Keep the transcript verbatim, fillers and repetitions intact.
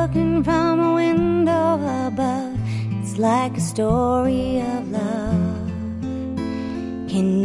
looking from a window above. It's like a story of love. Can